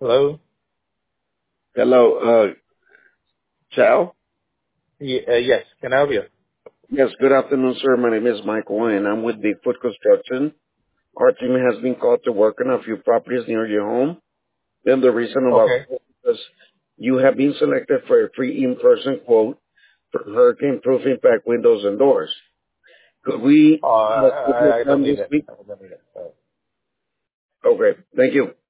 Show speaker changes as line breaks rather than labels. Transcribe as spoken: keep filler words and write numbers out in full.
Hello?
Hello, uh, Chow?
Ye- uh, yes, can I help you?
Yes, good afternoon, sir. My name is Michael, and I'm with Bigfoot Construction. Our team has been called to work on a few properties near your home. Then the reason of our
Okay.
call is you have been selected for a free in-person quote for hurricane-proof impact windows and doors. Could we
Uh,
uh, take your
I, I don't
time
need
this
it.
week?
I don't need it. Uh,
Okay, thank you.